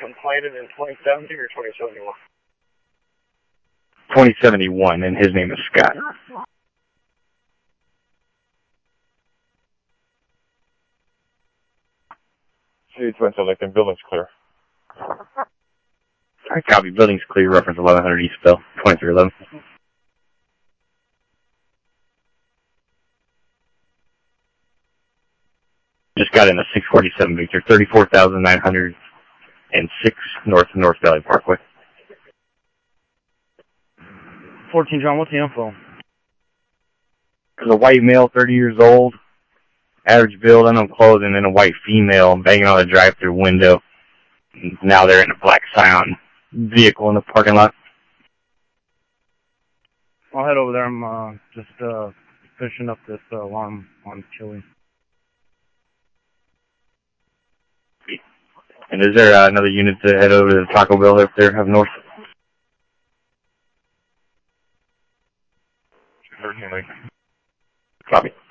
completed in 2070 or 2071? 2071, and his name is Scott. It's went to Lincoln. Building's clear. I copy. Building's clear. Reference 1100 East Bill, 2311. Just got in a 647 Victor, 34,906 North Valley Parkway. 14 John, what's the info? There's a white male, 30 years old, average build, unknown clothing, and a white female banging on the drive-thru window. Now they're in a black Scion vehicle in the parking lot. I'll head over there. I'm just finishing up this alarm on Chili. And is there another unit to head over to the Taco Bell up there up north? Certainly. Copy.